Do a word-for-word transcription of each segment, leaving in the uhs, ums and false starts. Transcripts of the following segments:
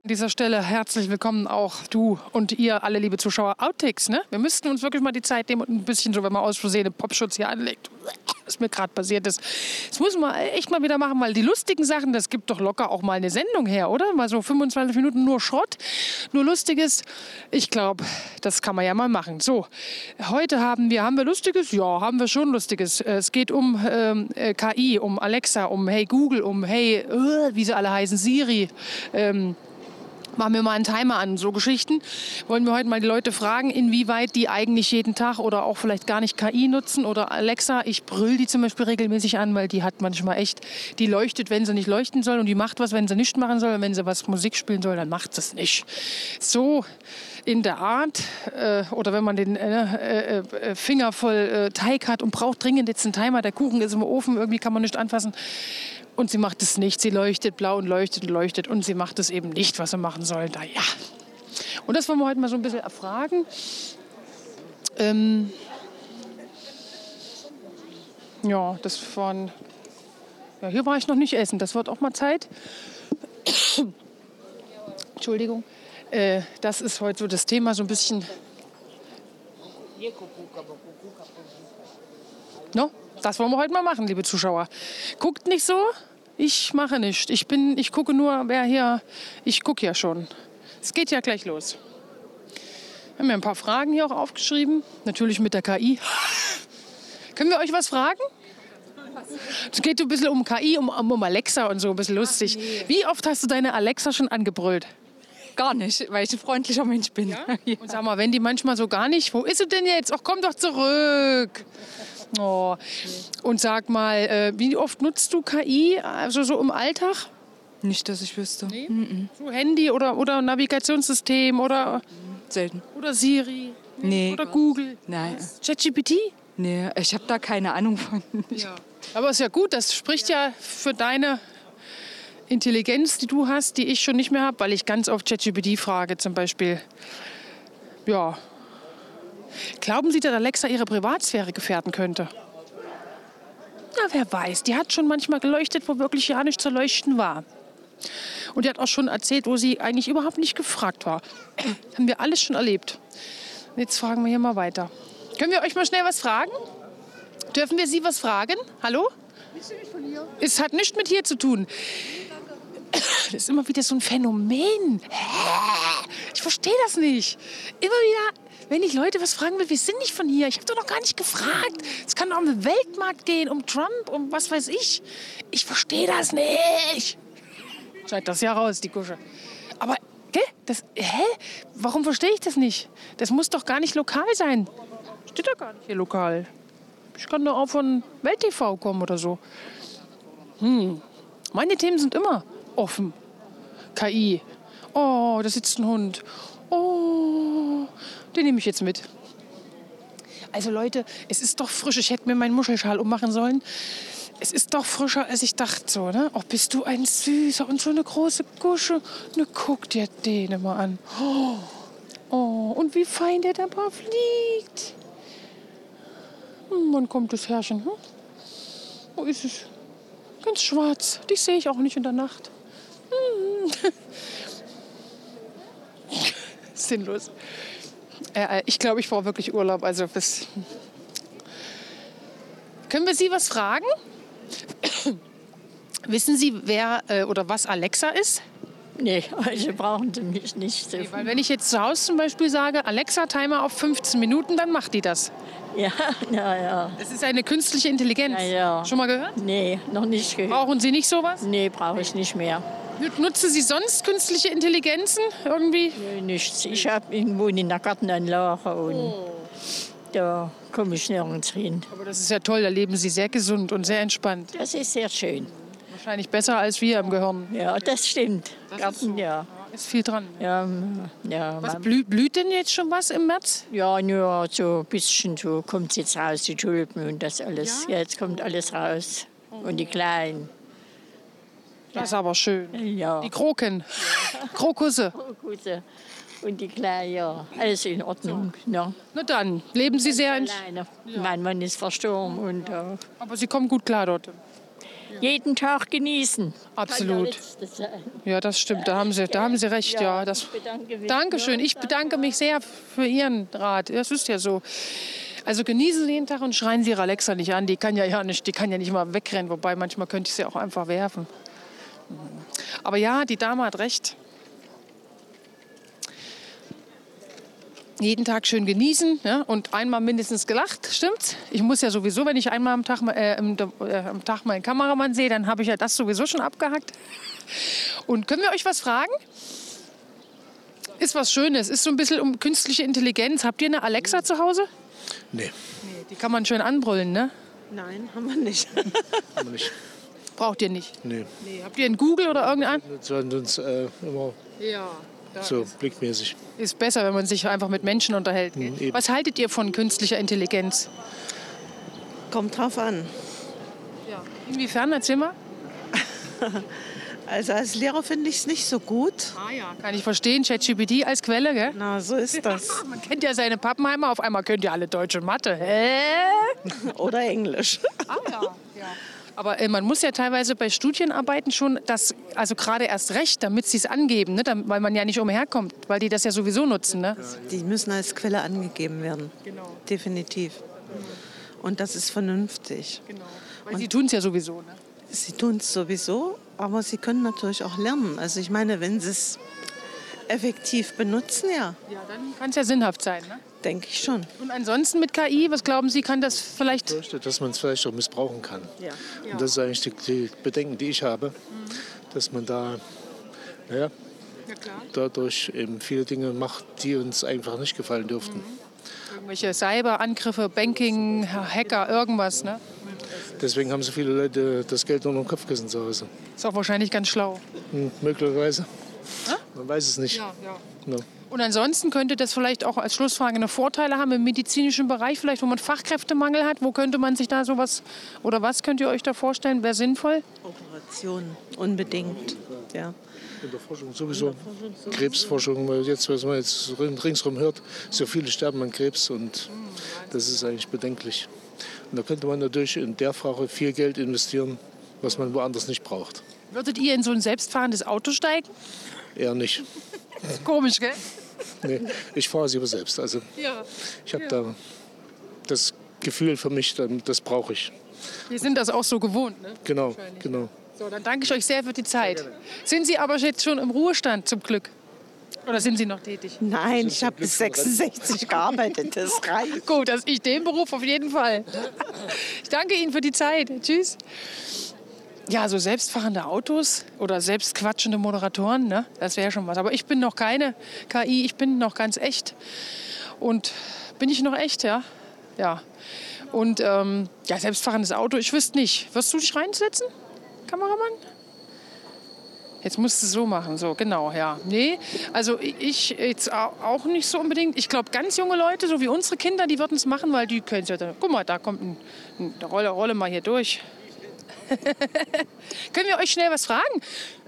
dieser Stelle herzlich willkommen auch du und ihr alle, liebe Zuschauer. Outtakes, ne? Wir müssten uns wirklich mal die Zeit nehmen und ein bisschen so, wenn man aus Versehen den Popschutz hier anlegt, was mir gerade passiert ist. Das muss man echt mal wieder machen, weil die lustigen Sachen, das gibt doch locker auch mal eine Sendung her, oder? Mal so fünfundzwanzig Minuten nur Schrott, nur Lustiges. Ich glaube, das kann man ja mal machen. So, heute haben wir, haben wir Lustiges? Ja, haben wir schon Lustiges. Es geht um ähm, K I, um Alexa, um Hey Google, um Hey, äh, wie sie alle heißen, Siri. Ähm, Machen wir mal einen Timer an, so Geschichten. Wollen wir heute mal die Leute fragen, inwieweit die eigentlich jeden Tag oder auch vielleicht gar nicht K I nutzen oder Alexa. Ich brüll die zum Beispiel regelmäßig an, weil die hat manchmal echt, die leuchtet, wenn sie nicht leuchten soll und die macht was, wenn sie nicht machen soll. Und wenn sie was Musik spielen soll, dann macht sie es nicht. So in der Art, äh, oder wenn man den äh, äh, Finger voll äh, Teig hat und braucht dringend jetzt einen Timer, der Kuchen ist im Ofen, irgendwie kann man nicht anfassen. Und sie macht es nicht. Sie leuchtet blau und leuchtet und leuchtet. Und sie macht es eben nicht, was sie machen soll. Na ja. Und das wollen wir heute mal so ein bisschen erfragen. Ähm ja, das von... Ja, hier war ich noch nicht essen. Das wird auch mal Zeit. Entschuldigung. Äh, das ist heute so das Thema, so ein bisschen... No? Das wollen wir heute mal machen, liebe Zuschauer. Guckt nicht so, ich mache nicht. Ich bin, ich gucke nur, wer hier, ich gucke ja schon. Es geht ja gleich los. Wir haben ja ein paar Fragen hier auch aufgeschrieben, natürlich mit der K I. Können wir euch was fragen? Es geht so ein bisschen um K I, um, um Alexa und so, ein bisschen lustig. Ach, nee. Wie oft hast du deine Alexa schon angebrüllt? Gar nicht, weil ich ein freundlicher Mensch bin. Ja? Ja. Und sag mal, wenn die manchmal so gar nicht, wo ist sie denn jetzt? Ach, komm doch zurück. Oh. Und sag mal, äh, wie oft nutzt du K I, also so im Alltag? Nicht, dass ich wüsste. Nee? Mm-mm. So Handy oder, oder Navigationssystem oder, selten. Oder Siri? Nee. Oder Google? Nein. ChatGPT? Nee, ich habe da keine Ahnung von. Ja. Aber ist ja gut, das spricht ja für deine Intelligenz, die du hast, die ich schon nicht mehr habe, weil ich ganz oft ChatGPT frage zum Beispiel. Ja. Glauben Sie, dass Alexa Ihre Privatsphäre gefährden könnte? Na, wer weiß. Die hat schon manchmal geleuchtet, wo wirklich ja nicht zu leuchten war. Und die hat auch schon erzählt, wo sie eigentlich überhaupt nicht gefragt war. Haben wir alles schon erlebt. Jetzt fragen wir hier mal weiter. Können wir euch mal schnell was fragen? Dürfen wir Sie was fragen? Hallo? Es hat nichts mit hier zu tun. Das ist immer wieder so ein Phänomen. Ich verstehe das nicht. Immer wieder, wenn ich Leute was fragen will, wir sind nicht von hier. Ich habe doch noch gar nicht gefragt. Es kann doch um den Weltmarkt gehen, um Trump, um was weiß ich. Ich verstehe das nicht. Scheint das ja raus, die Kusche. Aber, gell? Das, hä? Warum verstehe ich das nicht? Das muss doch gar nicht lokal sein. Steht doch gar nicht hier lokal. Ich kann doch auch von Welt T V kommen oder so. Hm. Meine Themen sind immer offen. K I. Oh, da sitzt ein Hund. Oh, den nehme ich jetzt mit. Also Leute, es ist doch frisch. Ich hätte mir meinen Muschelschal ummachen sollen. Es ist doch frischer, als ich dachte. So, ne? Oh, bist du ein Süßer und so eine große Gusche. Ne, guck dir den immer an. Oh, oh, und wie fein der dabei fliegt. Hm, wann kommt das Herrchen? Hm? Wo ist es? Ganz schwarz. Die sehe ich auch nicht in der Nacht. Hm. Sinnlos. Äh, ich glaube, ich brauche wirklich Urlaub. Also bis Können wir Sie was fragen? Wissen Sie, wer äh, oder was Alexa ist? Nee, also brauchen Sie mich nicht. Nee, weil wenn ich jetzt zu Hause zum Beispiel sage, Alexa, Timer auf fünfzehn Minuten, dann macht die das. Ja, ja, ja. Das ist eine künstliche Intelligenz. Ja, ja. Schon mal gehört? Nee, noch nicht gehört. Brauchen Sie nicht sowas? Nee, brauche ich nicht mehr. Nutzen Sie sonst künstliche Intelligenzen irgendwie? Nee, nichts. Ich habe irgendwo in der Gartenanlage und oh. Da komme ich nirgends hin. Aber das ist ja toll, da leben Sie sehr gesund und sehr entspannt. Das ist sehr schön. Wahrscheinlich besser als wir im Gehirn. Ja, das stimmt. Das Garten, ist, so. ja. Ist viel dran. Ja, ja, was blüht, blüht denn jetzt schon was im März? Ja, nur so ein bisschen so kommt es jetzt raus, die Tulpen und das alles. Ja? Ja, jetzt kommt alles raus. Oh. Und die Kleinen. Das ist aber schön. Ja. Die Kroken. Ja. Krokusse. Krokusse. Und die Kleinen, ja. Alles in Ordnung. So. Ja. Na dann, leben Sie sehr... Alleine. Ja. Mein Mann ist verstorben. Und, äh, aber Sie kommen gut klar dort? Jeden Tag genießen. Absolut. Kann der letzte sein. Ja, das stimmt. Da haben Sie, da haben Sie recht. Ja, das, Ich bedanke mich. Dankeschön. Ich bedanke mich sehr für Ihren Rat. Das ist ja so. Also genießen Sie jeden Tag und schreien Sie Ihre Alexa nicht an. Die kann ja, ja nicht, die kann ja nicht mal wegrennen. Wobei manchmal könnte ich sie auch einfach werfen. Aber ja, die Dame hat recht. Jeden Tag schön genießen, ja, und einmal mindestens gelacht, stimmt's? Ich muss ja sowieso, wenn ich einmal am Tag, äh, im, äh, am Tag meinen Kameramann sehe, dann habe ich ja das sowieso schon abgehackt. Und können wir euch was fragen? Ist was Schönes, ist so ein bisschen um künstliche Intelligenz. Habt ihr eine Alexa zu Hause? Nee, Nee, die kann man schön anbrüllen, ne? Nein, haben wir nicht. haben wir nicht. Braucht ihr nicht. Nee. Nee. Habt ihr einen Google oder irgendeinen? Das werden uns äh, immer Ja. so blickmäßig. Ist besser, wenn man sich einfach mit Menschen unterhält. Gell? eben. Was haltet ihr von künstlicher Intelligenz? Kommt drauf an. Ja. Inwiefern? Erzähl mal. Also als Lehrer finde ich es nicht so gut. Ah ja, kann ich verstehen. ChatGPT als Quelle, gell? Na, so ist das. Man kennt ja seine Pappenheimer, auf einmal könnt ihr alle Deutsch und Mathe. Hä? Oder Englisch. Ah ja. ja. Aber äh, man muss ja teilweise bei Studienarbeiten schon das, also gerade erst recht, damit sie es angeben, ne? Damit, weil man ja nicht umherkommt, weil die das ja sowieso nutzen. Ne? Die müssen als Quelle angegeben werden. Genau. Definitiv. Und das ist vernünftig. genau. Weil sie tun es ja sowieso. Ne? Sie tun es sowieso, aber sie können natürlich auch lernen. Also ich meine, wenn sie es effektiv benutzen, ja, Ja, dann kann es ja sinnhaft sein. Ne? denke ich schon. Und ansonsten mit K I, was glauben Sie, kann das vielleicht... Ich fürchte, dass man es vielleicht auch missbrauchen kann. Ja. Und das ist eigentlich die, die Bedenken, die ich habe, dass man da naja, Ja, klar. dadurch eben viele Dinge macht, die uns einfach nicht gefallen dürften. Irgendwelche Cyberangriffe, Banking, Hacker, irgendwas. Ne? Deswegen haben so viele Leute das Geld unter dem Kopfkissen zu Hause. Ist auch wahrscheinlich ganz schlau. Hm, möglicherweise. Man weiß es nicht. Ja, ja. Ja. Und ansonsten könnte das vielleicht auch als Schlussfrage eine Vorteile haben im medizinischen Bereich, vielleicht wo man Fachkräftemangel hat. Wo könnte man sich da sowas, oder was könnt ihr euch da vorstellen, wäre sinnvoll? Operationen, unbedingt. Ja. In der Forschung sowieso. Krebsforschung, weil jetzt, was man jetzt ringsherum hört, so viele sterben an Krebs und das ist eigentlich bedenklich. Und da könnte man natürlich in der Frage viel Geld investieren, was man woanders nicht braucht. Würdet ihr in so ein selbstfahrendes Auto steigen? Eher nicht. Komisch, gell? Nee, ich fahre sie aber selbst. Also Ja. ich habe da das Gefühl für mich, dann- das brauche ich. Wir sind das auch so gewohnt, ne? Genau, genau. So, dann danke ich euch sehr für die Zeit. Sind Sie aber jetzt schon im Ruhestand, zum Glück? Oder sind Sie noch tätig? Nein, ich habe bis sechsundsechzig gearbeitet. Das reicht. Gut, dass ich den Beruf auf jeden Fall. Ich danke Ihnen für die Zeit. Tschüss. Ja, so selbstfahrende Autos oder selbstquatschende Moderatoren, ne? Das wäre schon was. Aber ich bin noch keine K I, ich bin noch ganz echt. Und bin ich noch echt, ja? Ja. Und ähm, ja, selbstfahrendes Auto, ich wüsste nicht. Wirst du dich reinsetzen, Kameramann? Jetzt musst du es so machen, so, genau, ja. Nee, also ich jetzt auch nicht so unbedingt. Ich glaube, ganz junge Leute, so wie unsere Kinder, die würden es machen, weil die können es ja. Da, guck mal, da kommt ein, eine Rolle, Rolle mal hier durch. Können wir euch schnell was fragen?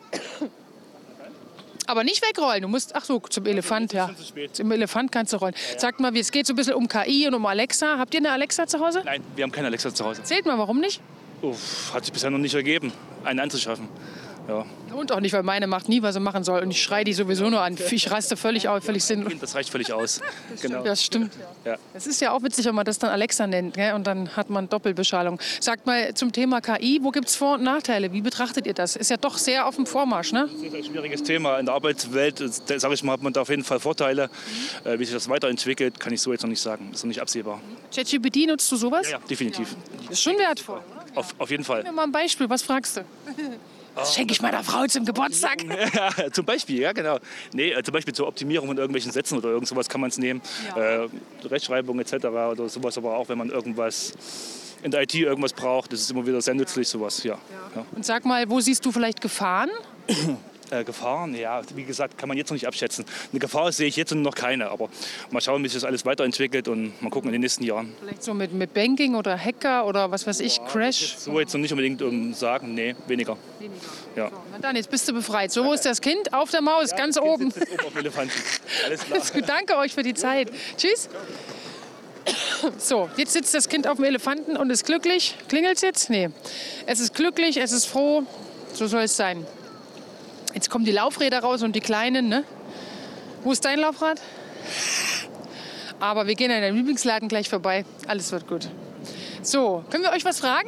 Aber nicht wegrollen. Du musst, ach so, zum Elefant, ja. Zum Elefant kannst du rollen. Sagt mal, es geht so ein bisschen um K I und um Alexa. Habt ihr eine Alexa zu Hause? Nein, wir haben keine Alexa zu Hause. Erzählt mal, warum nicht? Uff, hat sich bisher noch nicht ergeben, eine anzuschaffen. Ja. Und auch nicht, weil meine macht nie, was sie machen soll. Und ich schreie die sowieso nur an. Ich raste völlig aus, völlig sinnlos. Das reicht völlig aus. Genau. Das stimmt. Ja. Es ist ja auch witzig, wenn man das dann Alexa nennt. Gell? Und dann hat man Doppelbeschallung. Sagt mal zum Thema K I, wo gibt es Vor- und Nachteile? Wie betrachtet ihr das? Ist ja doch sehr auf dem Vormarsch, ne? Das ist ein schwieriges Thema. In der Arbeitswelt, sage ich mal, hat man da auf jeden Fall Vorteile. Äh, wie sich das weiterentwickelt, kann ich so jetzt noch nicht sagen. Ist noch nicht absehbar. ChatGPT, nutzt du sowas? Ja, ja, definitiv. Das ist schon wertvoll. Auf, auf jeden Fall. Gib mir mal ein Beispiel, was fragst du? Das schenke ich meiner Frau zum Geburtstag. Ja, zum Beispiel, ja genau. Nee, äh, zum Beispiel zur Optimierung von irgendwelchen Sätzen oder irgend sowas kann man es nehmen. Ja. Äh, Rechtschreibung et cetera oder sowas, aber auch wenn man irgendwas in der I T irgendwas braucht, das ist immer wieder sehr nützlich, sowas, ja. ja. Und sag mal, wo siehst du vielleicht Gefahren? Äh, Gefahren, ja, wie gesagt, kann man jetzt noch nicht abschätzen. Eine Gefahr sehe ich jetzt noch keine, aber mal schauen, wie sich das alles weiterentwickelt und mal gucken in den nächsten Jahren. Vielleicht so mit, mit Banking oder Hacker oder was weiß ich, Crash? So jetzt noch nicht unbedingt um sagen, nee, weniger. Ja. Na dann, jetzt bist du befreit. So, wo ist das Kind? Auf der Maus, ganz oben. Jetzt oben auf dem Elefanten. Alles klar. Danke euch für die Zeit. Tschüss. So, jetzt sitzt das Kind auf dem Elefanten und ist glücklich. Klingelt es jetzt? Nee. Es ist glücklich, es ist froh. So soll es sein. Jetzt kommen die Laufräder raus und die Kleinen, ne? Wo ist dein Laufrad? Aber wir gehen an deinem Lieblingsladen gleich vorbei. Alles wird gut. So, können wir euch was fragen?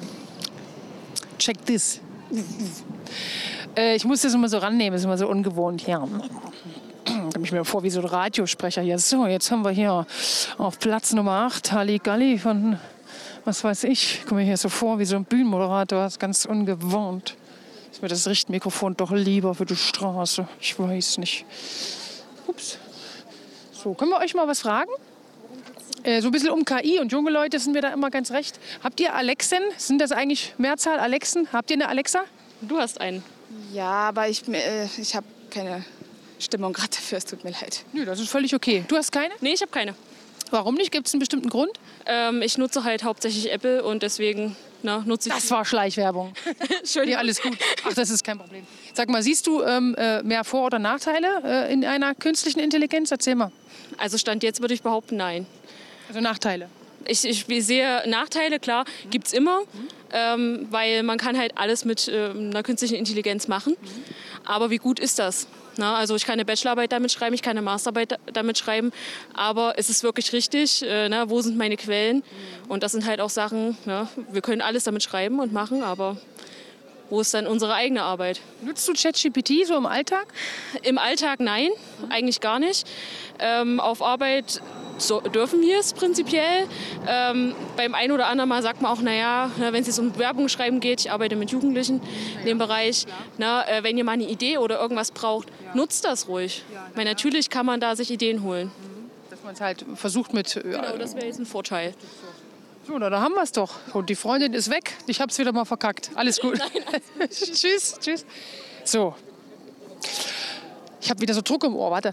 Check this. äh, ich muss das immer so rannehmen, das ist immer so ungewohnt hier. Da komme ich mir vor wie so ein Radiosprecher hier. So, jetzt haben wir hier auf Platz Nummer acht Halligalli von, was weiß ich, komme mir hier so vor wie so ein Bühnenmoderator. Das ist ganz ungewohnt. Ist mir das Richtmikrofon doch lieber für die Straße. Ich weiß nicht. Ups. So, können wir euch mal was fragen? Äh, so ein bisschen um K I und junge Leute sind mir da immer ganz recht. Habt ihr Alexen? Sind das eigentlich Mehrzahl Alexen? Habt ihr eine Alexa? Du hast einen. Ja, aber ich, äh, ich habe keine Stimmung gerade dafür. Es tut mir leid. Nö, das ist völlig okay. Du hast keine? Nee, ich habe keine. Warum nicht? Gibt es einen bestimmten Grund? Ähm, ich nutze halt hauptsächlich Apple und deswegen na, nutze ich... Das war Schleichwerbung. Entschuldigung. Nee, alles gut. Ach, das ist kein Problem. Sag mal, siehst du ähm, äh, mehr Vor- oder Nachteile äh, in einer künstlichen Intelligenz? Erzähl mal. Also Stand jetzt würde ich behaupten, nein. Also Nachteile. Ich, ich sehe Nachteile, klar, gibt es immer, ähm, weil man kann halt alles mit äh, einer künstlichen Intelligenz machen. Aber wie gut ist das? Na, also ich kann eine Bachelorarbeit damit schreiben, ich kann eine Masterarbeit da, damit schreiben, aber ist es wirklich richtig? Äh, na, wo sind meine Quellen? Und das sind halt auch Sachen, na, wir können alles damit schreiben und machen, aber wo ist dann unsere eigene Arbeit? Nutzt du ChatGPT so im Alltag? Im Alltag nein, eigentlich gar nicht. Ähm, auf Arbeit so dürfen wir es prinzipiell. Ähm, beim einen oder anderen Mal sagt man auch, naja, wenn es jetzt um Werbung schreiben geht, ich arbeite mit Jugendlichen in dem Bereich, na, äh, wenn ihr mal eine Idee oder irgendwas braucht, nutzt das ruhig. Weil natürlich kann man da sich Ideen holen. Dass man es halt versucht mit... Äh, Genau, das wäre jetzt ein Vorteil. So, na, da haben wir es doch. Und die Freundin ist weg. Ich habe es wieder mal verkackt. Alles gut. Tschüss, tschüss. So. Ich habe wieder so Druck im Ohr. Warte.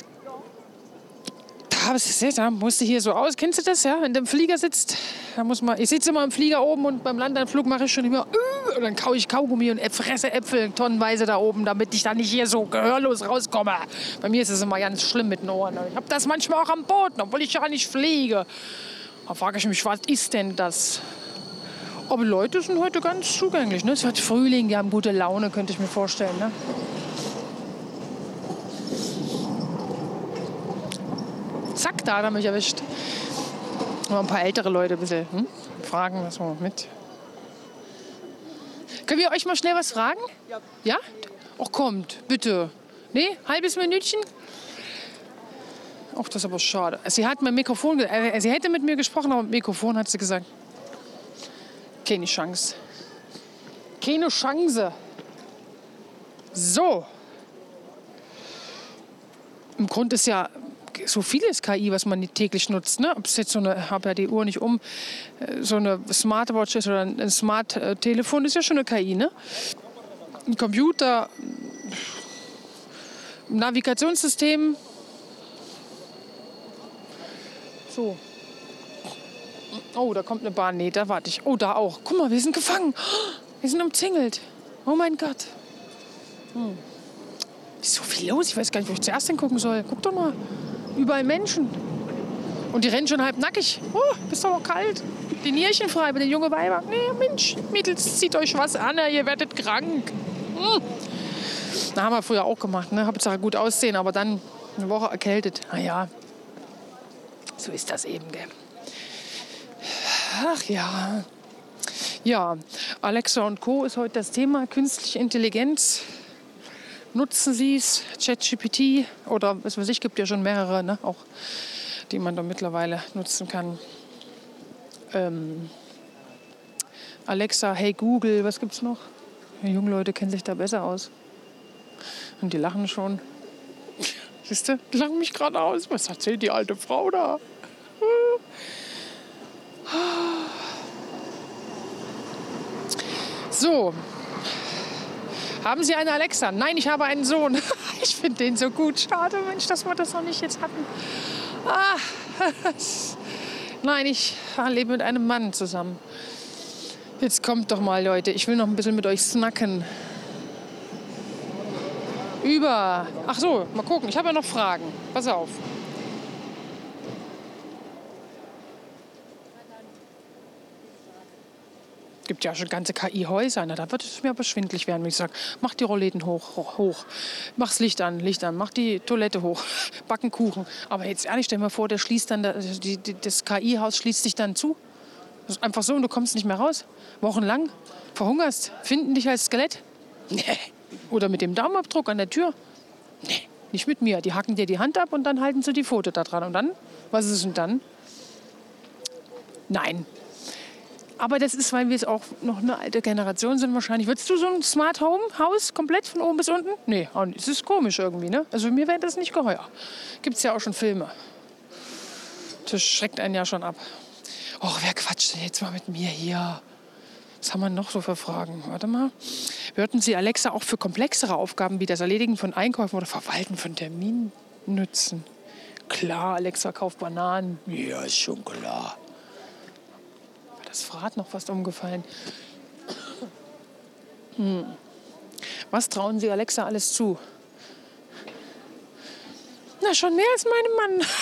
Da habe ich es gesehen. Da musst du hier so aus. Kennst du das, ja? Wenn du im Flieger sitzt, da muss man. Ich sitze immer im Flieger oben und beim Landanflug mache ich schon immer. Und dann kaue ich Kaugummi und fresse Äpfel tonnenweise da oben, damit ich da nicht hier so gehörlos rauskomme. Bei mir ist es immer ganz schlimm mit den Ohren. Ich habe das manchmal auch am Boden, obwohl ich ja nicht fliege. Da frage ich mich, was ist denn das? Aber die Leute sind heute ganz zugänglich. Ne? Es wird Frühling, die haben gute Laune, könnte ich mir vorstellen. Ne? Zack, da hat er mich erwischt. Mal ein paar ältere Leute ein bisschen hm? fragen, was wir mit. Können wir euch mal schnell was fragen? Ja. Ja? Ach, kommt, bitte. Nee, halbes Minütchen? Ach, das ist aber schade. Sie hat mein Mikrofon, äh, sie hätte mit mir gesprochen, aber mit Mikrofon hat sie gesagt. Keine Chance. Keine Chance. So. Im Grunde ist ja so vieles K I, was man täglich nutzt. Ne? Ob es jetzt so eine, habe ja die Uhr nicht um, so eine Smartwatch ist oder ein Smart-Telefon, ist ja schon eine K I. Ne? Ein Computer, ein Navigationssystem. So. Oh, da kommt eine Bahn. Nee, da warte ich. Oh, da auch. Guck mal, wir sind gefangen. Wir sind umzingelt. Oh mein Gott. Hm. Ist so viel los. Ich weiß gar nicht, wo ich zuerst hingucken soll. Guck doch mal. Überall Menschen. Und die rennen schon halb nackig. Oh, ist doch noch kalt. Die Nierchen frei bei den jungen Weibern. Nee, Mensch, Mädels, zieht euch was an. Ihr werdet krank. Hm. Da haben wir früher auch gemacht. Ne? Hauptsache gut aussehen, aber dann eine Woche erkältet. Na ja. So ist das eben, gell? Ach ja. Ja, Alexa und Co. ist heute das Thema. Künstliche Intelligenz. Nutzen Sie es? ChatGPT oder was weiß ich, gibt ja schon mehrere, ne? Auch, die man da mittlerweile nutzen kann. Ähm, Alexa, hey Google, was gibt's noch? Die jungen Leute kennen sich da besser aus. Und die lachen schon. Siehst du, die lachen mich gerade aus. Was erzählt die alte Frau da? So. Haben Sie eine Alexa? Nein, ich habe einen Sohn. Ich finde den so gut. Schade, Mensch, dass wir das noch nicht jetzt hatten. Ah. Nein, ich lebe mit einem Mann zusammen. Jetzt kommt doch mal, Leute. Ich will noch ein bisschen mit euch snacken. Über. Ach so, mal gucken. Ich habe ja noch Fragen. Pass auf. Gibt ja schon ganze K I-Häuser. Na, da wird es mir aber schwindelig werden, wenn ich sage, mach die Rollläden hoch, hoch, hoch. Mach's Licht an, Licht an, mach die Toilette hoch, backen Kuchen. Aber jetzt ehrlich, stell dir mal vor, der schließt dann, das, die, das K I-Haus schließt sich dann zu. Das ist einfach so und du kommst nicht mehr raus. Wochenlang. Verhungerst. Finden dich als Skelett. Nee. Oder mit dem Daumenabdruck an der Tür. Nee, nicht mit mir. Die hacken dir die Hand ab und dann halten sie die Foto da dran. Und dann? Was ist denn dann? Nein. Aber das ist, weil wir es auch noch eine alte Generation sind wahrscheinlich. Würdest du so ein Smart Home Haus komplett von oben bis unten? Nee, es ist komisch irgendwie, ne? Also mir wäre das nicht geheuer. Gibt es ja auch schon Filme. Das schreckt einen ja schon ab. Och, wer quatscht denn jetzt mal mit mir hier? Was haben wir noch so für Fragen? Warte mal. Würden Sie Alexa auch für komplexere Aufgaben wie das Erledigen von Einkäufen oder Verwalten von Terminen nutzen? Klar, Alexa kauft Bananen. Ja, ist schon klar. Das Rad noch fast umgefallen. Hm. Was trauen Sie Alexa alles zu? Na, schon mehr als meinem Mann.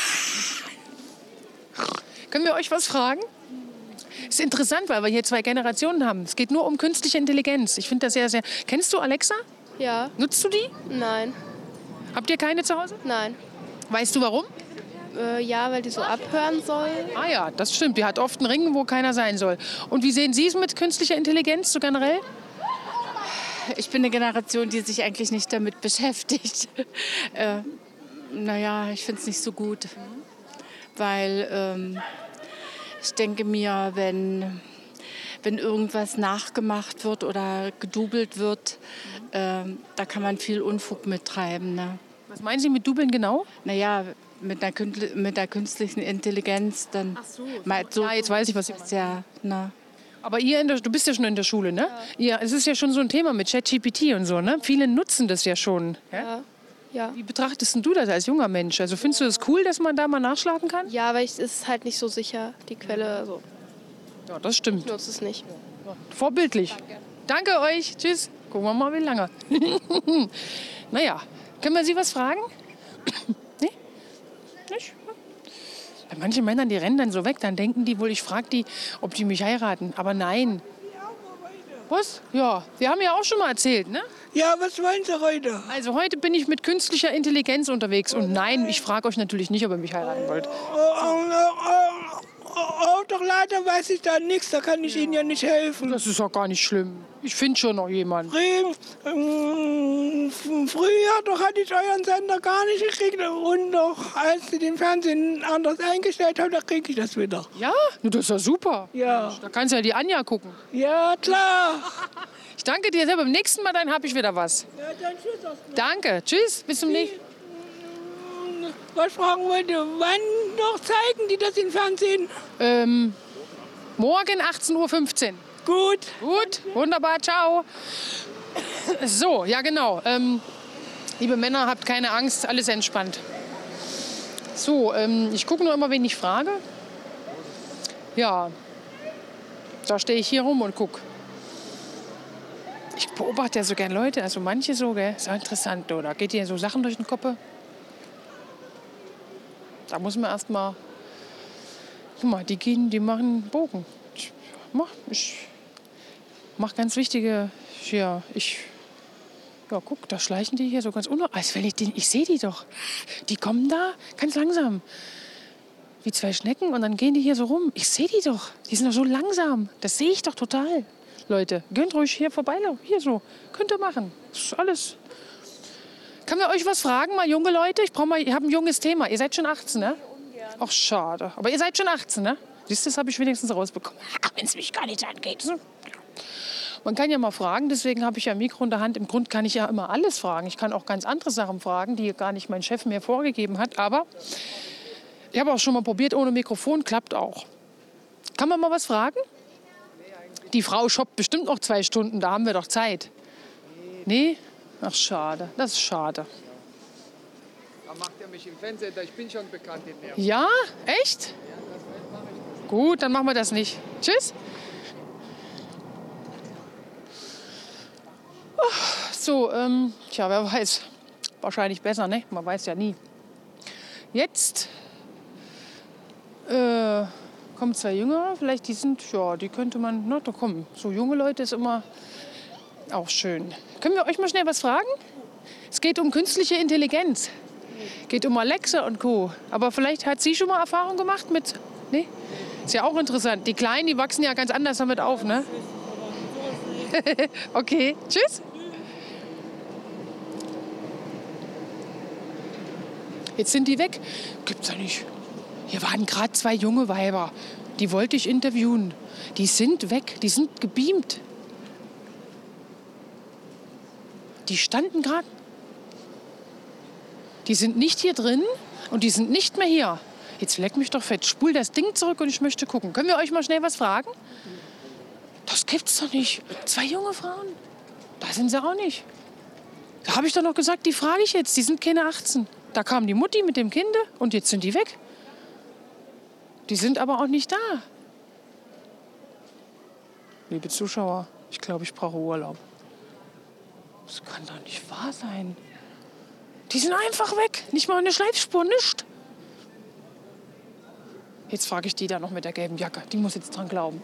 Können wir euch was fragen? Ist interessant, weil wir hier zwei Generationen haben. Es geht nur um künstliche Intelligenz. Ich finde das sehr, sehr... Kennst du Alexa? Ja. Nutzt du die? Nein. Habt ihr keine zu Hause? Nein. Weißt du warum? Äh, ja, weil die so abhören soll. Ah ja, das stimmt. Die hat oft einen Ring, wo keiner sein soll. Und wie sehen Sie es mit künstlicher Intelligenz so generell? Ich bin eine Generation, die sich eigentlich nicht damit beschäftigt. äh, naja, ich finde es nicht so gut. Weil ähm, ich denke mir, wenn, wenn irgendwas nachgemacht wird oder gedoubelt wird, äh, da kann man viel Unfug mittreiben. Ne? Was meinen Sie mit Dubeln genau? Naja, mit der, mit der künstlichen Intelligenz dann. Ach so, so ja, jetzt weiß ich, was Sie meinen. Ja, na. Aber ihr, in der, du bist ja schon in der Schule, ne? Ja. Es ist ja schon so ein Thema mit ChatGPT und so, ne? Viele nutzen das ja schon. Ja? Ja. Ja. Wie betrachtest du das als junger Mensch? Also findest du das cool, dass man da mal nachschlagen kann? Ja, aber es ist halt nicht so sicher, die Quelle. Also, Ja, das stimmt. ich nutze es nicht. Vorbildlich. Danke euch. Tschüss. Gucken wir mal, wie lange. Naja, können wir Sie was fragen? Nee? Nicht? Bei manchen Männern, die rennen dann so weg, dann denken die wohl, ich frage die, ob die mich heiraten. Aber nein. Was? Ja, wir haben ja auch schon mal erzählt, ne? Ja, was wollen Sie heute? Also heute bin ich mit künstlicher Intelligenz unterwegs. Und nein, ich frage euch natürlich nicht, ob ihr mich heiraten wollt. Oh, oh, oh, oh, oh, doch leider weiß ich da nichts, da kann ich Ihnen ja nicht helfen. Das ist auch gar nicht schlimm. Ich finde schon noch jemanden. Früh, ähm, früher doch hatte ich euren Sender gar nicht gekriegt. Und doch, als Sie den Fernsehen anders eingestellt haben, da kriege ich das wieder. Ja? Das ist ja super. Ja. Da kannst du ja die Anja gucken. Ja, klar. Ich danke dir sehr. Beim nächsten Mal, dann habe ich wieder was. Ja, dann tschüss. Danke. Tschüss. Bis zum nächsten Mal. Was fragen wollte, wann noch zeigen die das im Fernsehen? Ähm, morgen achtzehn Uhr fünfzehn. Gut. Gut, wunderbar, ciao. So, ja genau. Ähm, liebe Männer, habt keine Angst, alles entspannt. So, ähm, ich gucke nur immer, wen ich frage. Ja, da stehe ich hier rum und gucke. Ich beobachte ja so gern Leute, also manche so, gell, ist auch interessant, oder? Geht dir so Sachen durch den Kopf? Da muss man erst mal, guck mal, die gehen, die machen Bogen. Ich mach, ich mach ganz wichtige, ja, ich, ja, guck, da schleichen die hier so ganz uner, als wenn ich den, ich sehe die doch. Die kommen da ganz langsam, wie zwei Schnecken und dann gehen die hier so rum. Ich sehe die doch, die sind doch so langsam. Das sehe ich doch total, Leute. Könnt ruhig hier vorbeilaufen, hier so, könnt ihr machen. Das ist alles. Können wir euch was fragen, mal junge Leute? Ich brauche mal, ich habe ein junges Thema. Ihr seid schon achtzehn, ne? Ach, schade. Aber ihr seid schon achtzehn, ne? Siehst du, das habe ich wenigstens rausbekommen. Wenn es mich gar nicht angeht. Man kann ja mal fragen, deswegen habe ich ja ein Mikro in der Hand. Im Grund kann ich ja immer alles fragen. Ich kann auch ganz andere Sachen fragen, die gar nicht mein Chef mir vorgegeben hat. Aber ich habe auch schon mal probiert, ohne Mikrofon, klappt auch. Kann man mal was fragen? Die Frau shoppt bestimmt noch zwei Stunden, da haben wir doch Zeit. Nee? Ach, schade. Das ist schade. Da macht er mich im Fernsehen, ich bin schon bekannt in der. Ja? Echt? Gut, dann machen wir das nicht. Tschüss. Oh, so, ähm, tja, wer weiß. Wahrscheinlich besser, ne? Man weiß ja nie. Jetzt äh, kommen zwei Jüngere, vielleicht die sind, ja, die könnte man, na, da kommen. So junge Leute ist immer auch schön. Können wir euch mal schnell was fragen? Es geht um künstliche Intelligenz. Geht um Alexa und Co. Aber vielleicht hat sie schon mal Erfahrung gemacht mit, nee? Ist ja auch interessant. Die Kleinen, die wachsen ja ganz anders damit auf, ne? Okay, tschüss. Jetzt sind die weg. Gibt's ja nicht. Hier waren gerade zwei junge Weiber. Die wollte ich interviewen. Die sind weg. Die sind gebeamt. Die standen gerade. Die sind nicht hier drin und die sind nicht mehr hier. Jetzt leck mich doch fett. Spul das Ding zurück und ich möchte gucken. Können wir euch mal schnell was fragen? Das gibt's doch nicht. Zwei junge Frauen. Da sind sie auch nicht. Da habe ich doch noch gesagt, die frage ich jetzt. Die sind keine achtzehn. Da kam die Mutti mit dem Kind und jetzt sind die weg. Die sind aber auch nicht da. Liebe Zuschauer, ich glaube, ich brauche Urlaub. Das kann doch nicht wahr sein. Die sind einfach weg. Nicht mal eine Schleifspur, nichts. Jetzt frage ich die da noch mit der gelben Jacke. Die muss jetzt dran glauben.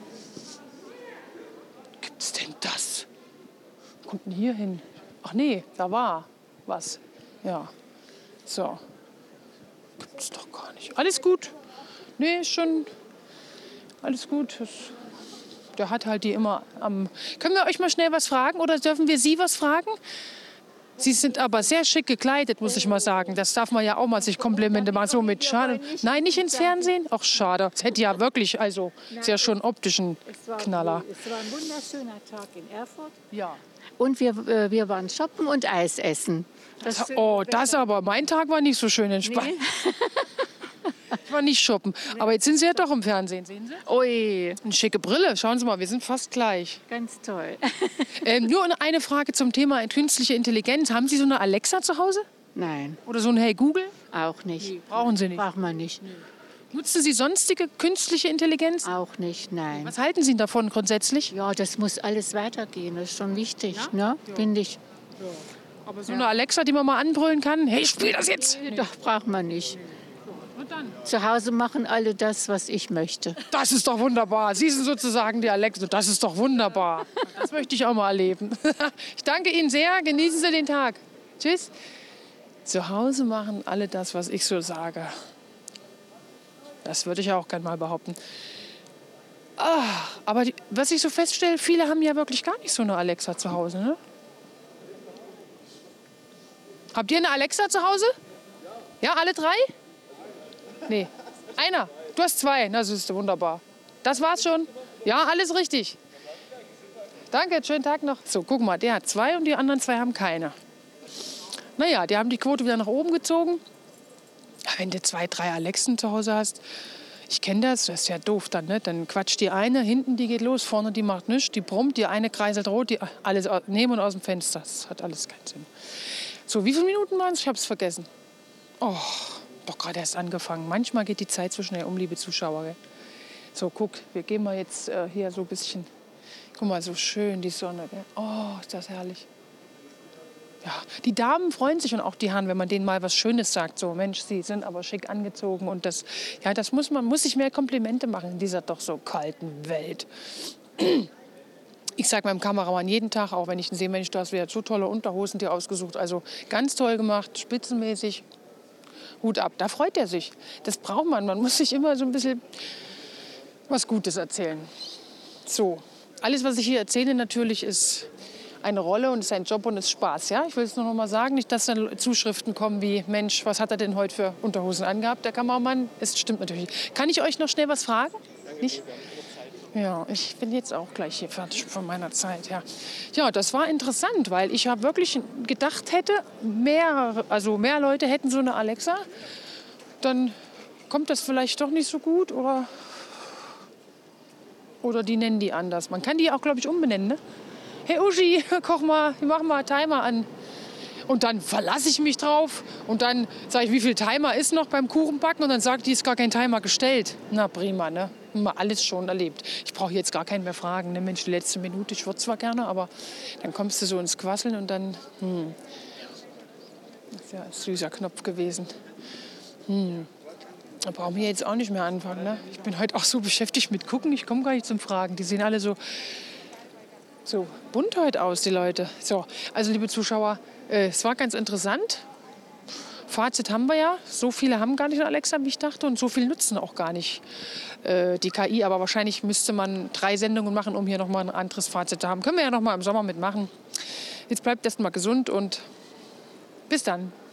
Gibt's denn das? Kommt denn hier hin? Ach nee, da war was. Ja. So. Gibt's doch gar nicht. Alles gut. Nee, ist schon alles gut. Das, der hat halt die immer am... Können wir euch mal schnell was fragen oder dürfen wir Sie was fragen? Sie sind aber sehr schick gekleidet, muss ich mal sagen. Das darf man ja auch mal sich Komplimente machen. So mit schade. Nein, nicht ins Fernsehen? Ach, schade. Das hätte ja wirklich, also, ist ja schon optischen Knaller. Es war ein wunderschöner Tag in Erfurt. Ja. Und wir, äh, wir waren shoppen und Eis essen. Das, oh, das aber. Mein Tag war nicht so schön entspannt. Nee. Ich war nicht shoppen. Aber jetzt sind Sie ja doch im Fernsehen, sehen Sie? Ui. Eine schicke Brille. Schauen Sie mal, wir sind fast gleich. Ganz toll. Ähm, nur eine Frage zum Thema künstliche Intelligenz. Haben Sie so eine Alexa zu Hause? Nein. Oder so ein Hey Google? Auch nicht. Nee, brauchen Sie nicht. Braucht man nicht. Nee. Nutzen Sie sonstige künstliche Intelligenz? Auch nicht, nein. Was halten Sie davon grundsätzlich? Ja, das muss alles weitergehen. Das ist schon wichtig, ja? Ne? Ja. Finde ich. Ja. Aber so eine Alexa, die man mal anbrüllen kann, hey, spiel das jetzt! Nee, doch, braucht man nicht. Und dann? Zu Hause machen alle das, was ich möchte. Das ist doch wunderbar. Sie sind sozusagen die Alexa. Das ist doch wunderbar. Das möchte ich auch mal erleben. Ich danke Ihnen sehr. Genießen Sie den Tag. Tschüss. Zu Hause machen alle das, was ich so sage. Das würde ich auch gerne mal behaupten. Ah, aber die, was ich so feststelle, viele haben ja wirklich gar nicht so eine Alexa zu Hause, ne? Habt ihr eine Alexa zu Hause? Ja, alle drei? Nee, einer. Du hast zwei. Das ist wunderbar. Das war's schon. Ja, alles richtig. Danke, schönen Tag noch. So, guck mal, der hat zwei und die anderen zwei haben keine. Naja, die haben die Quote wieder nach oben gezogen. Wenn du zwei, drei Alexen zu Hause hast, ich kenne das, das ist ja doof dann, ne? Dann quatscht die eine, hinten die geht los, vorne die macht nichts, die brummt, die eine kreiselt rot, die alles neben und aus dem Fenster. Das hat alles keinen Sinn. So, wie viele Minuten waren es? Ich habe es vergessen. Oh, doch gerade erst angefangen. Manchmal geht die Zeit so schnell um, liebe Zuschauer. Gell? So, guck, wir gehen mal jetzt äh, hier so ein bisschen. Guck mal, so schön die Sonne. Gell? Oh, ist das herrlich. Ja, die Damen freuen sich und auch die Herren, wenn man denen mal was Schönes sagt. So, Mensch, sie sind aber schick angezogen. Und das, ja, das muss man muss sich mehr Komplimente machen in dieser doch so kalten Welt. Ich sage meinem Kameramann jeden Tag, auch wenn ich ihn sehe, Mensch, du hast wieder so tolle Unterhosen dir ausgesucht. Also ganz toll gemacht, spitzenmäßig. Hut ab, da freut er sich. Das braucht man. Man muss sich immer so ein bisschen was Gutes erzählen. So, alles, was ich hier erzähle, natürlich ist eine Rolle und ist ein Job und ist Spaß. Ja? Ich will es nur noch mal sagen, nicht, dass dann Zuschriften kommen wie, Mensch, was hat er denn heute für Unterhosen angehabt, der Kameramann? Es stimmt natürlich. Kann ich euch noch schnell was fragen? Nicht? Ja, ich bin jetzt auch gleich hier fertig von meiner Zeit. Ja, ja, das war interessant, weil ich habe wirklich gedacht hätte, mehr, also mehr Leute hätten so eine Alexa. Dann kommt das vielleicht doch nicht so gut oder, oder die nennen die anders. Man kann die auch, glaube ich, umbenennen. Ne? Hey Uschi, koch mal, mach mal Timer an. Und dann verlasse ich mich drauf und dann sage ich, wie viel Timer ist noch beim Kuchenbacken? Und dann sagt die, ist gar kein Timer gestellt. Na prima, ne? Mal alles schon erlebt. Ich brauche jetzt gar keinen mehr fragen. Ne? Mensch, die letzte Minute, ich würde zwar gerne, aber dann kommst du so ins Quasseln und dann, hm. Das ist ja ein süßer Knopf gewesen. Hm. Da brauchen wir jetzt auch nicht mehr anfangen. Ne? Ich bin heute auch so beschäftigt mit Gucken, ich komme gar nicht zum Fragen. Die sehen alle so, so bunt heute aus, die Leute. So, also liebe Zuschauer, äh, es war ganz interessant. Fazit haben wir ja. So viele haben gar nicht eine Alexa, wie ich dachte. Und so viel nutzen auch gar nicht äh, die K I. Aber wahrscheinlich müsste man drei Sendungen machen, um hier nochmal ein anderes Fazit zu haben. Können wir ja noch mal im Sommer mitmachen. Jetzt bleibt erst mal gesund und bis dann.